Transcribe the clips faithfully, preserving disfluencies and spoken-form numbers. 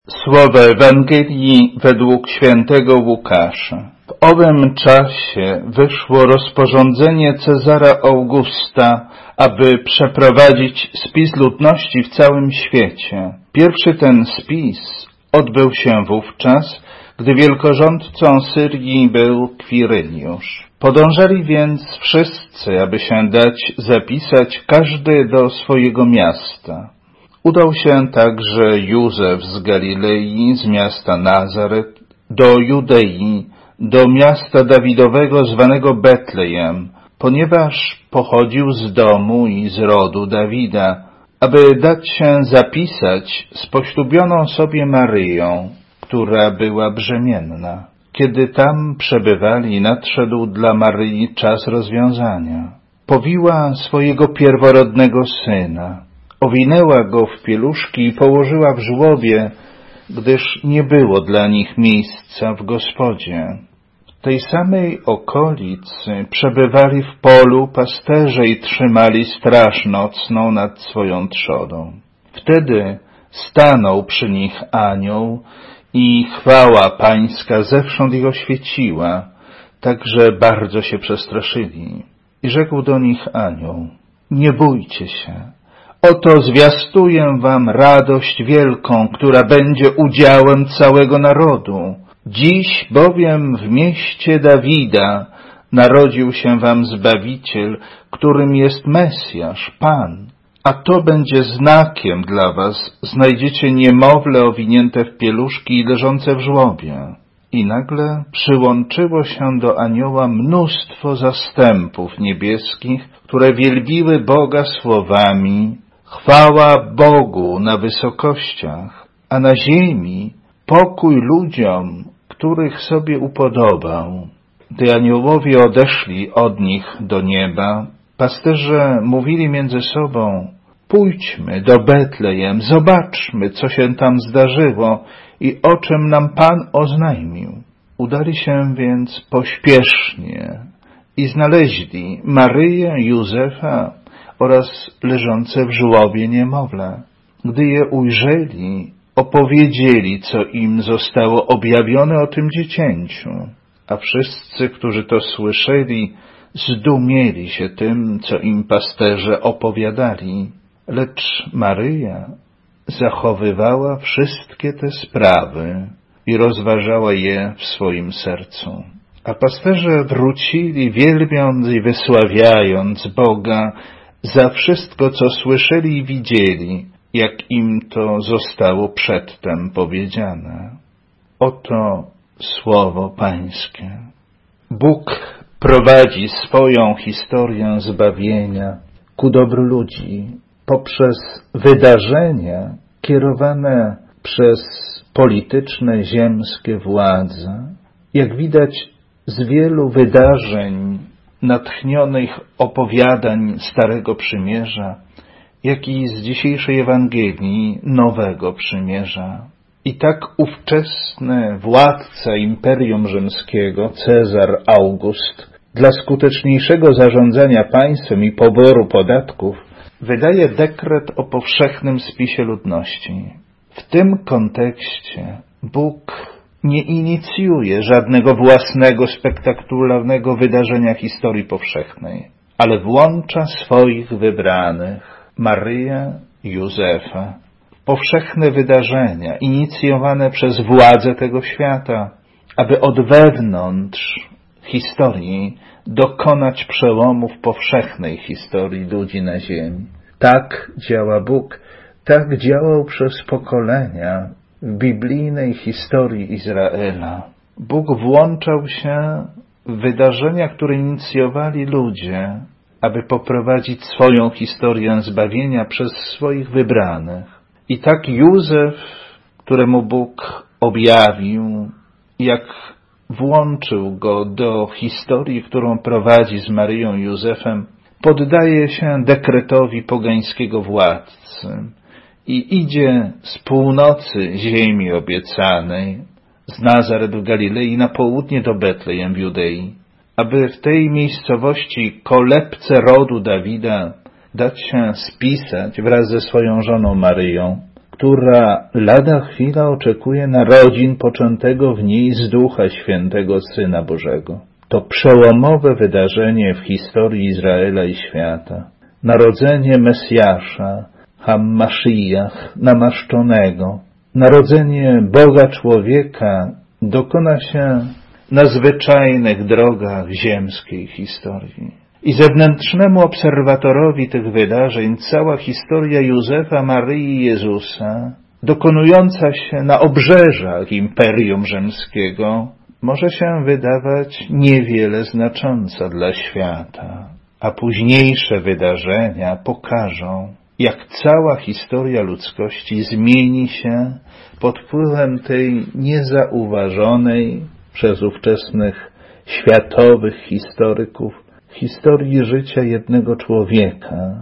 Słowa Ewangelii według świętego Łukasza. W owym czasie wyszło rozporządzenie Cezara Augusta, aby przeprowadzić spis ludności w całym świecie. Pierwszy ten spis odbył się wówczas, gdy wielkorządcą Syrii był Kwiryniusz. Podążali więc wszyscy, aby się dać zapisać każdy do swojego miasta. Udał się także Józef z Galilei, z miasta Nazaret, do Judei, do miasta Dawidowego zwanego Betlejem, ponieważ pochodził z domu i z rodu Dawida, aby dać się zapisać z poślubioną sobie Maryją, która była brzemienna. Kiedy tam przebywali, nadszedł dla Maryi czas rozwiązania. Powiła swojego pierworodnego syna. Owinęła go w pieluszki i położyła w żłobie, gdyż nie było dla nich miejsca w gospodzie. W tej samej okolicy przebywali w polu pasterze i trzymali straż nocną nad swoją trzodą. Wtedy stanął przy nich anioł i chwała pańska zewsząd ich oświeciła, tak że bardzo się przestraszyli. I rzekł do nich anioł: nie bójcie się. Oto zwiastuję wam radość wielką, która będzie udziałem całego narodu. Dziś bowiem w mieście Dawida narodził się wam Zbawiciel, którym jest Mesjasz, Pan. A to będzie znakiem dla was. Znajdziecie niemowlę owinięte w pieluszki i leżące w żłobie. I nagle przyłączyło się do anioła mnóstwo zastępów niebieskich, które wielbiły Boga słowami: chwała Bogu na wysokościach, a na ziemi pokój ludziom, których sobie upodobał. Gdy aniołowie odeszli od nich do nieba, pasterze mówili między sobą: pójdźmy do Betlejem, zobaczmy, co się tam zdarzyło i o czym nam Pan oznajmił. Udali się więc pośpiesznie i znaleźli Maryję, Józefa oraz leżące w żłobie niemowlę. Gdy je ujrzeli, opowiedzieli, co im zostało objawione o tym dziecięciu, a wszyscy, którzy to słyszeli, zdumieli się tym, co im pasterze opowiadali. Lecz Maryja zachowywała wszystkie te sprawy i rozważała je w swoim sercu. A pasterze wrócili, wielbiąc i wysławiając Boga za wszystko, co słyszeli i widzieli, jak im to zostało przedtem powiedziane. Oto słowo Pańskie. Bóg prowadzi swoją historię zbawienia ku dobru ludzi poprzez wydarzenia kierowane przez polityczne, ziemskie władze. Jak widać z wielu wydarzeń natchnionych opowiadań Starego Przymierza, jak i z dzisiejszej Ewangelii Nowego Przymierza. I tak ówczesny władca Imperium Rzymskiego, Cezar August, dla skuteczniejszego zarządzania państwem i poboru podatków, wydaje dekret o powszechnym spisie ludności. W tym kontekście Bóg nie inicjuje żadnego własnego, spektakularnego wydarzenia historii powszechnej, ale włącza swoich wybranych, Maryję i Józefa, w powszechne wydarzenia inicjowane przez władze tego świata, aby od wewnątrz historii dokonać przełomu w powszechnej historii ludzi na ziemi. Tak działa Bóg, tak działał przez pokolenia w biblijnej historii Izraela. Bóg włączał się w wydarzenia, które inicjowali ludzie, aby poprowadzić swoją historię zbawienia przez swoich wybranych. I tak Józef, któremu Bóg objawił, jak włączył go do historii, którą prowadzi z Maryją i Józefem, poddaje się dekretowi pogańskiego władcy i idzie z północy ziemi obiecanej, z Nazaret w Galilei na południe do Betlejem w Judei, aby w tej miejscowości, kolebce rodu Dawida, dać się spisać wraz ze swoją żoną Maryją, która lada chwila oczekuje narodzin poczętego w niej z Ducha Świętego Syna Bożego. To przełomowe wydarzenie w historii Izraela i świata. Narodzenie Mesjasza, Hammashiach, namaszczonego. Narodzenie Boga człowieka dokona się na zwyczajnych drogach ziemskiej historii. I zewnętrznemu obserwatorowi tych wydarzeń cała historia Józefa, Maryi i Jezusa, dokonująca się na obrzeżach Imperium Rzymskiego, może się wydawać niewiele znacząca dla świata, a późniejsze wydarzenia pokażą, jak cała historia ludzkości zmieni się pod wpływem tej niezauważonej przez ówczesnych światowych historyków historii życia jednego człowieka,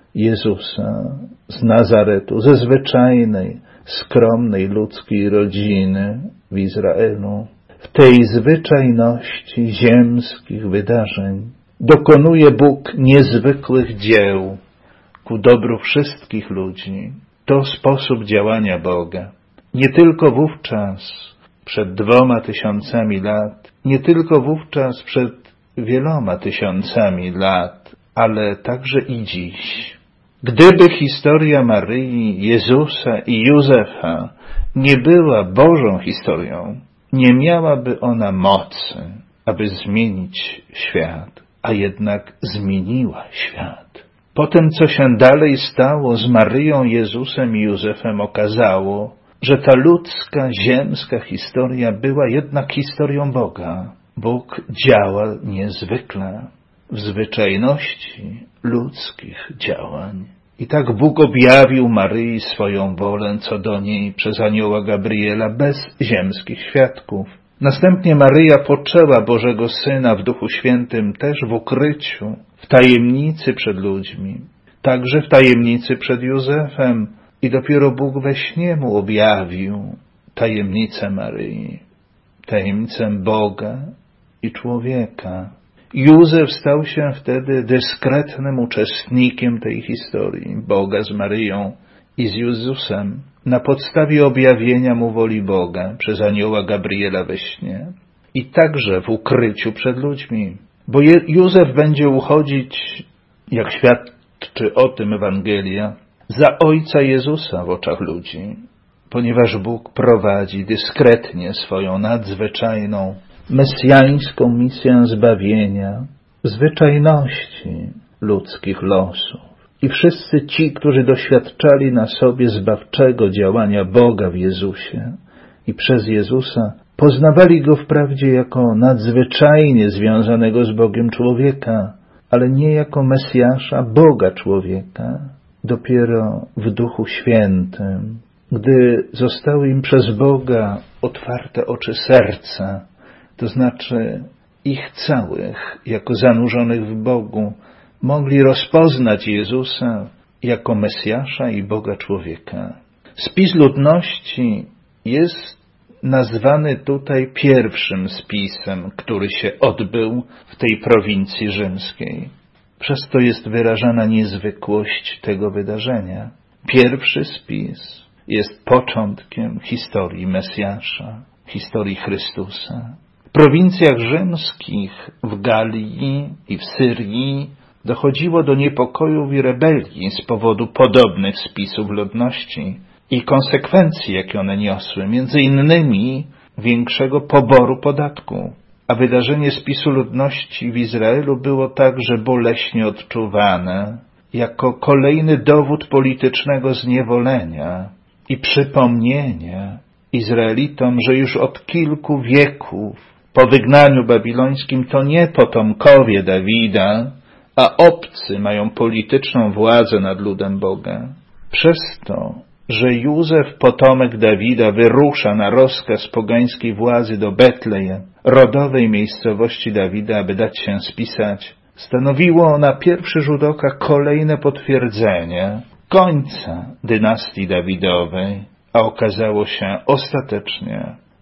Jezusa z Nazaretu, ze zwyczajnej, skromnej ludzkiej rodziny w Izraelu. W tej zwyczajności ziemskich wydarzeń dokonuje Bóg niezwykłych dzieł ku dobru wszystkich ludzi. To sposób działania Boga. Nie tylko wówczas, przed dwoma tysiącami lat, nie tylko wówczas przed wieloma tysiącami lat, ale także i dziś. Gdyby historia Maryi, Jezusa i Józefa nie była Bożą historią, nie miałaby ona mocy, aby zmienić świat, a jednak zmieniła świat. Po tym, co się dalej stało z Maryją, Jezusem i Józefem, okazało, że ta ludzka, ziemska historia była jednak historią Boga. Bóg działa niezwykle w zwyczajności ludzkich działań. I tak Bóg objawił Maryi swoją wolę co do niej przez anioła Gabriela bez ziemskich świadków. Następnie Maryja poczęła Bożego Syna w Duchu Świętym też w ukryciu, w tajemnicy przed ludźmi, także w tajemnicy przed Józefem i dopiero Bóg we śnie mu objawił tajemnicę Maryi, tajemnicę Boga i człowieka. Józef stał się wtedy dyskretnym uczestnikiem tej historii Boga z Maryją i z Jezusem na podstawie objawienia mu woli Boga przez anioła Gabriela we śnie i także w ukryciu przed ludźmi, bo Józef będzie uchodzić, jak świadczy o tym Ewangelia, za ojca Jezusa w oczach ludzi, ponieważ Bóg prowadzi dyskretnie swoją nadzwyczajną mesjańską misję zbawienia w zwyczajności ludzkich losów. I wszyscy ci, którzy doświadczali na sobie zbawczego działania Boga w Jezusie i przez Jezusa, poznawali Go wprawdzie jako nadzwyczajnie związanego z Bogiem człowieka, ale nie jako Mesjasza, Boga człowieka, dopiero w Duchu Świętym, gdy zostały im przez Boga otwarte oczy serca, to znaczy ich całych, jako zanurzonych w Bogu, mogli rozpoznać Jezusa jako Mesjasza i Boga człowieka. Spis ludności jest nazwany tutaj pierwszym spisem, który się odbył w tej prowincji rzymskiej. Przez to jest wyrażana niezwykłość tego wydarzenia. Pierwszy spis jest początkiem historii Mesjasza, historii Chrystusa. W prowincjach rzymskich, w Galii i w Syrii dochodziło do niepokojów i rebelii z powodu podobnych spisów ludności i konsekwencji, jakie one niosły, między innymi większego poboru podatku. A wydarzenie spisu ludności w Izraelu było także boleśnie odczuwane jako kolejny dowód politycznego zniewolenia i przypomnienia Izraelitom, że już od kilku wieków po wygnaniu babilońskim to nie potomkowie Dawida, a obcy mają polityczną władzę nad ludem Boga. Przez to, że Józef, potomek Dawida, wyrusza na rozkaz pogańskiej władzy do Betlejem, rodowej miejscowości Dawida, aby dać się spisać, stanowiło na pierwszy rzut oka kolejne potwierdzenie końca dynastii Dawidowej, a okazało się ostatecznie,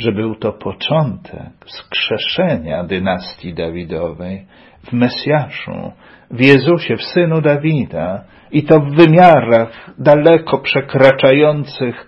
że był to początek wskrzeszenia dynastii Dawidowej w Mesjaszu, w Jezusie, w Synu Dawida, i to w wymiarach daleko przekraczających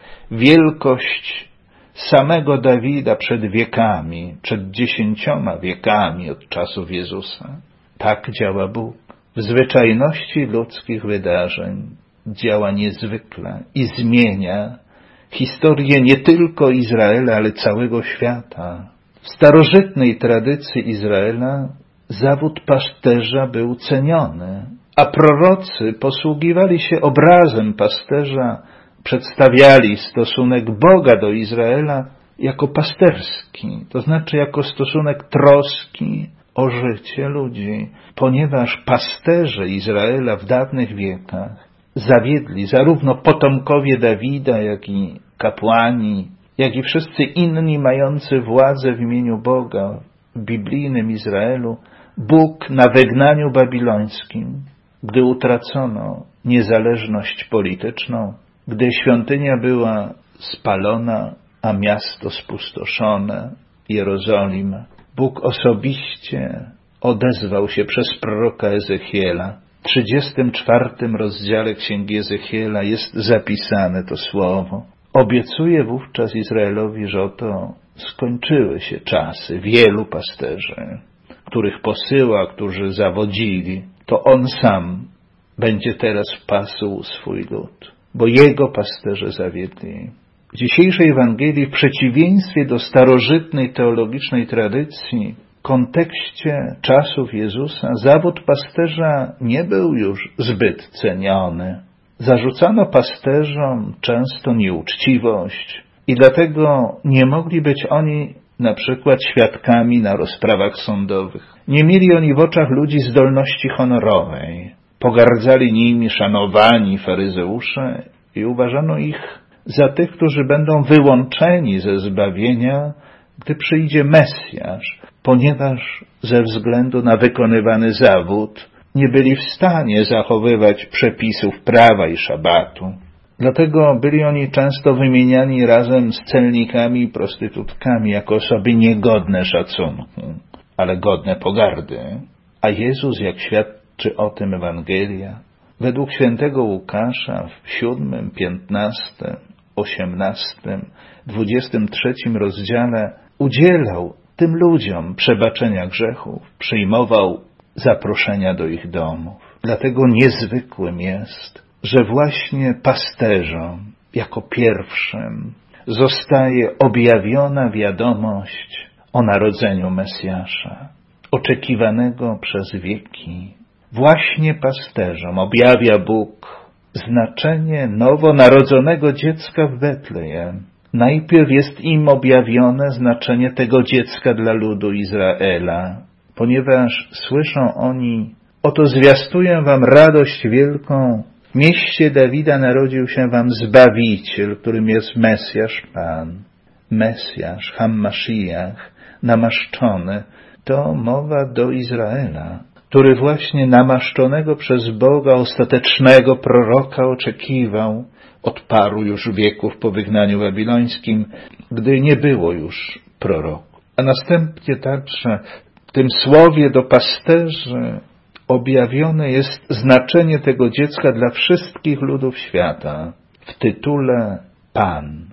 wielkość samego Dawida przed wiekami, przed dziesięcioma wiekami od czasów Jezusa. Tak działa Bóg. W zwyczajności ludzkich wydarzeń działa niezwykle i zmienia historię nie tylko Izraela, ale całego świata. W starożytnej tradycji Izraela zawód pasterza był ceniony, a prorocy posługiwali się obrazem pasterza, przedstawiali stosunek Boga do Izraela jako pasterski, to znaczy jako stosunek troski o życie ludzi, ponieważ pasterze Izraela w dawnych wiekach zawiedli zarówno potomkowie Dawida, jak i kapłani, jak i wszyscy inni mający władzę w imieniu Boga w biblijnym Izraelu, Bóg na wygnaniu babilońskim, gdy utracono niezależność polityczną, gdy świątynia była spalona, a miasto spustoszone, Jerozolima, Bóg osobiście odezwał się przez proroka Ezechiela. W trzydziestym czwartym rozdziale Księgi Ezechiela jest zapisane to słowo. Obiecuje wówczas Izraelowi, że oto skończyły się czasy wielu pasterzy, których posyła, którzy zawodzili. To On sam będzie teraz pasł swój lud, bo Jego pasterze zawiedli. W dzisiejszej Ewangelii, w przeciwieństwie do starożytnej teologicznej tradycji, w kontekście czasów Jezusa, zawód pasterza nie był już zbyt ceniony. Zarzucano pasterzom często nieuczciwość i dlatego nie mogli być oni na przykład świadkami na rozprawach sądowych. Nie mieli oni w oczach ludzi zdolności honorowej. Pogardzali nimi szanowani faryzeusze i uważano ich za tych, którzy będą wyłączeni ze zbawienia, gdy przyjdzie Mesjasz, ponieważ ze względu na wykonywany zawód nie byli w stanie zachowywać przepisów prawa i szabatu. Dlatego byli oni często wymieniani razem z celnikami i prostytutkami jako osoby niegodne szacunku, ale godne pogardy. A Jezus, jak świadczy o tym Ewangelia, według świętego Łukasza w siódmym, piętnastym, osiemnastym, dwudziestym trzecim rozdziale udzielał tym ludziom przebaczenia grzechów, przyjmował zaproszenia do ich domów. Dlatego niezwykłym jest, że właśnie pasterzom jako pierwszym zostaje objawiona wiadomość o narodzeniu Mesjasza, oczekiwanego przez wieki. Właśnie pasterzom objawia Bóg znaczenie nowonarodzonego dziecka w Betlejem. Najpierw jest im objawione znaczenie tego dziecka dla ludu Izraela, ponieważ słyszą oni: oto zwiastuję wam radość wielką, w mieście Dawida narodził się wam Zbawiciel, którym jest Mesjasz Pan. Mesjasz, Hammasziach, namaszczony, to mowa do Izraela, który właśnie namaszczonego przez Boga ostatecznego proroka oczekiwał od paru już wieków po wygnaniu babilońskim, gdy nie było już proroku. A następnie także w tym słowie do pasterzy objawione jest znaczenie tego dziecka dla wszystkich ludów świata. W tytule Pan,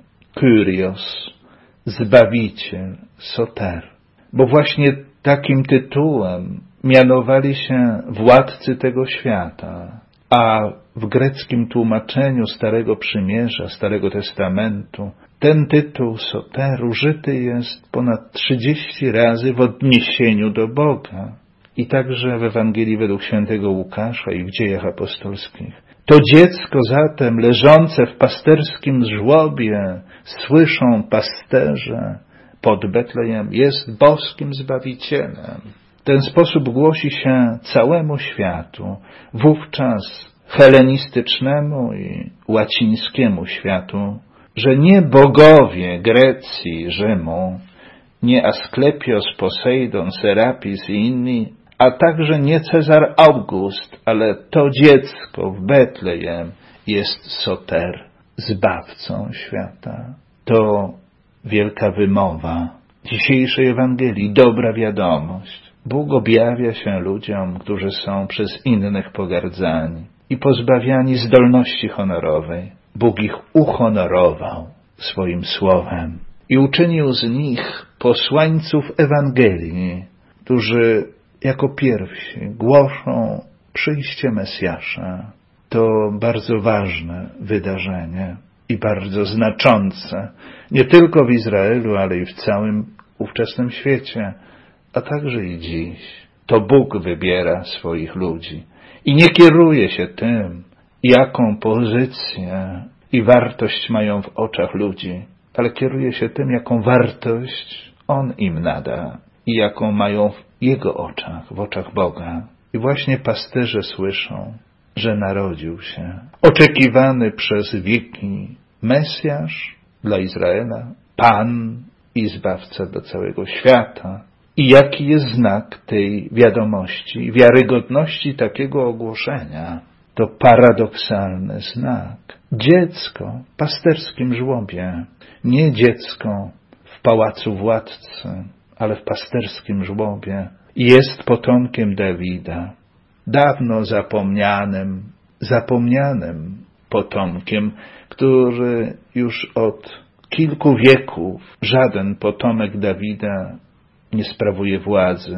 Kyrios, Zbawiciel, Soter. Bo właśnie takim tytułem mianowali się władcy tego świata. A w greckim tłumaczeniu Starego Przymierza, Starego Testamentu, ten tytuł Soter użyty jest ponad trzydzieści razy w odniesieniu do Boga. I także w Ewangelii według świętego Łukasza i w Dziejach Apostolskich. To dziecko zatem leżące w pasterskim żłobie, słyszą pasterze pod Betlejem, jest boskim Zbawicielem. W ten sposób głosi się całemu światu, wówczas helenistycznemu i łacińskiemu światu, że nie bogowie Grecji, Rzymu, nie Asklepios, Posejdon, Serapis i inni, a także nie Cezar August, ale to dziecko w Betlejem jest Soter, Zbawcą świata. To wielka wymowa dzisiejszej Ewangelii, dobra wiadomość. Bóg objawia się ludziom, którzy są przez innych pogardzani i pozbawiani zdolności honorowej. Bóg ich uhonorował swoim słowem i uczynił z nich posłańców Ewangelii, którzy jako pierwsi głoszą przyjście Mesjasza. To bardzo ważne wydarzenie i bardzo znaczące, nie tylko w Izraelu, ale i w całym ówczesnym świecie, a także i dziś. To Bóg wybiera swoich ludzi i nie kieruje się tym, jaką pozycję i wartość mają w oczach ludzi, ale kieruje się tym, jaką wartość On im nada i jaką mają w Jego oczach, w oczach Boga. I właśnie pasterze słyszą, że narodził się oczekiwany przez wieki Mesjasz dla Izraela, Pan i Zbawca do całego świata. I jaki jest znak tej wiadomości, wiarygodności takiego ogłoszenia? To paradoksalny znak. Dziecko w pasterskim żłobie, nie dziecko w pałacu władcy, ale w pasterskim żłobie, jest potomkiem Dawida, dawno zapomnianym, zapomnianym potomkiem, który już od kilku wieków żaden potomek Dawida nie sprawuje władzy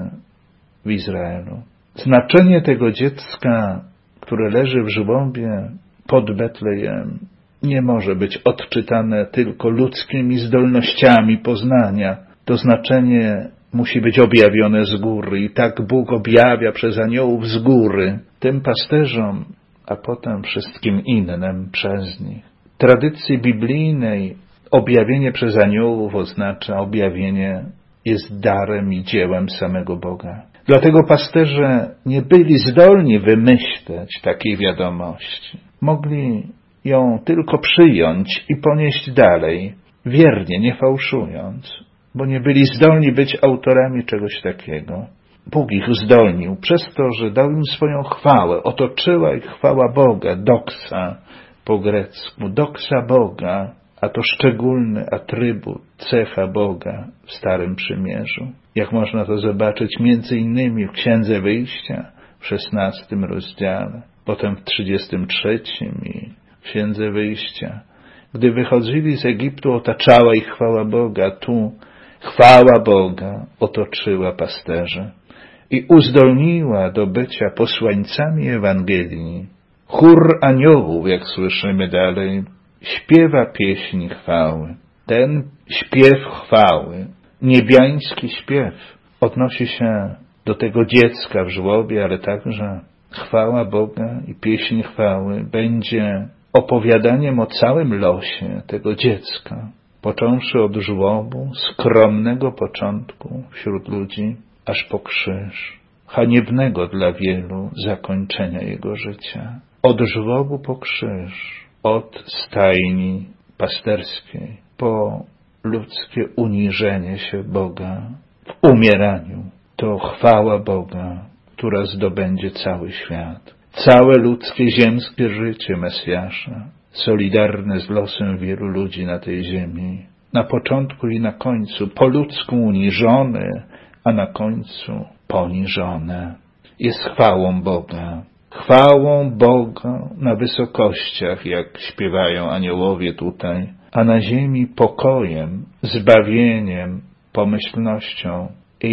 w Izraelu. Znaczenie tego dziecka, które leży w żłobie pod Betlejem, nie może być odczytane tylko ludzkimi zdolnościami poznania. To znaczenie musi być objawione z góry i tak Bóg objawia przez aniołów z góry tym pasterzom, a potem wszystkim innym przez nich. W tradycji biblijnej objawienie przez aniołów oznacza objawienie jest darem i dziełem samego Boga. Dlatego pasterze nie byli zdolni wymyśleć takiej wiadomości. Mogli ją tylko przyjąć i ponieść dalej, wiernie, nie fałszując, bo nie byli zdolni być autorami czegoś takiego. Bóg ich zdolnił przez to, że dał im swoją chwałę. Otoczyła ich chwała Boga, doksa po grecku, doksa Boga, a to szczególny atrybut, cecha Boga w Starym Przymierzu. Jak można to zobaczyć między innymi w Księdze Wyjścia w szesnastym rozdziale, potem w trzydziestym trzecim i w Księdze Wyjścia. Gdy wychodzili z Egiptu, otaczała ich chwała Boga. Tu chwała Boga otoczyła pasterzy i uzdolniła do bycia posłańcami Ewangelii. Chór aniołów, jak słyszymy dalej, śpiewa pieśń chwały. Ten śpiew chwały, niebiański śpiew, odnosi się do tego dziecka w żłobie, ale także chwała Boga i pieśń chwały będzie opowiadaniem o całym losie tego dziecka, począwszy od żłobu, skromnego początku wśród ludzi, aż po krzyż, haniebnego dla wielu zakończenia jego życia. Od żłobu po krzyż, od stajni pasterskiej po ludzkie uniżenie się Boga w umieraniu. To chwała Boga, która zdobędzie cały świat. Całe ludzkie, ziemskie życie Mesjasza, solidarne z losem wielu ludzi na tej ziemi. Na początku i na końcu po ludzku uniżony, a na końcu poniżone. Jest chwałą Boga. Chwałą Boga na wysokościach, jak śpiewają aniołowie tutaj, a na ziemi pokojem, zbawieniem, pomyślnością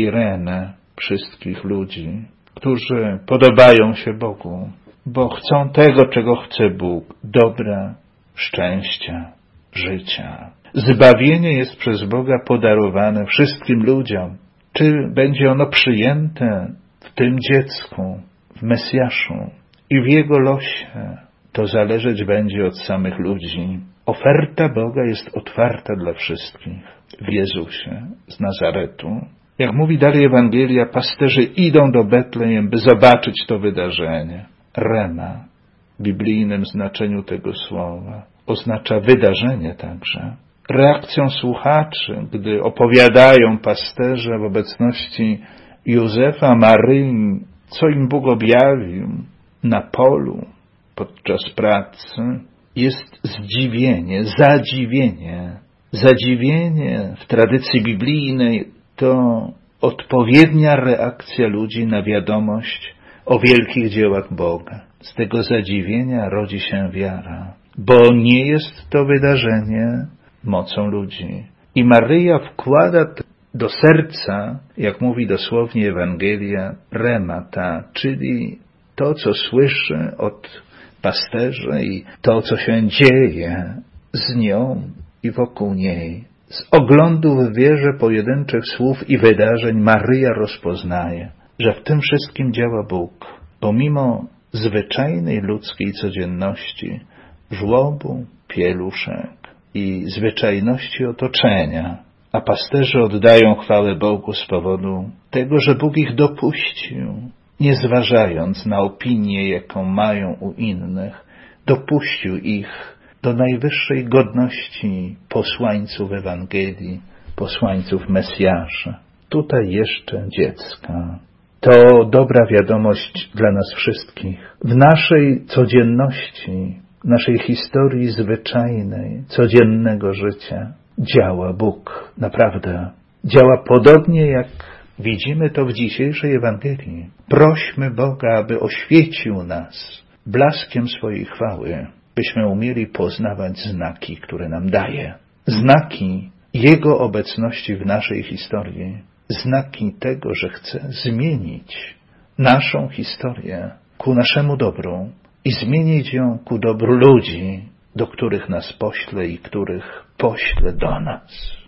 Irene wszystkich ludzi, którzy podobają się Bogu, bo chcą tego, czego chce Bóg, dobra, szczęścia, życia. Zbawienie jest przez Boga podarowane wszystkim ludziom. Czy będzie ono przyjęte w tym dziecku, w Mesjaszu i w jego losie, to zależeć będzie od samych ludzi. Oferta Boga jest otwarta dla wszystkich w Jezusie z Nazaretu. Jak mówi dalej Ewangelia, pasterze idą do Betlejem, by zobaczyć to wydarzenie. Rema w biblijnym znaczeniu tego słowa oznacza wydarzenie także. Reakcją słuchaczy, gdy opowiadają pasterze w obecności Józefa, Maryi, co im Bóg objawił na polu podczas pracy, jest zdziwienie, zadziwienie Zadziwienie w tradycji biblijnej to odpowiednia reakcja ludzi na wiadomość o wielkich dziełach Boga. Z tego zadziwienia rodzi się wiara, bo nie jest to wydarzenie mocą ludzi. I Maryja wkłada do serca, jak mówi dosłownie Ewangelia, remata, czyli to, co słyszy od pasterzy i to, co się dzieje z nią i wokół niej. Z oglądu w wierze pojedynczych słów i wydarzeń Maryja rozpoznaje, że w tym wszystkim działa Bóg, pomimo zwyczajnej ludzkiej codzienności, żłobu, pieluszek i zwyczajności otoczenia, a pasterze oddają chwałę Bogu z powodu tego, że Bóg ich dopuścił, nie zważając na opinię, jaką mają u innych, dopuścił ich do najwyższej godności posłańców Ewangelii, posłańców Mesjasza. Tutaj jeszcze dziecka. To dobra wiadomość dla nas wszystkich. W naszej codzienności, naszej historii zwyczajnej, codziennego życia działa Bóg. Naprawdę. Działa podobnie jak widzimy to w dzisiejszej Ewangelii. Prośmy Boga, aby oświecił nas blaskiem swojej chwały, byśmy umieli poznawać znaki, które nam daje. Znaki Jego obecności w naszej historii. Znaki tego, że chce zmienić naszą historię ku naszemu dobru i zmienić ją ku dobru ludzi, do których nas pośle i których pośle do nas.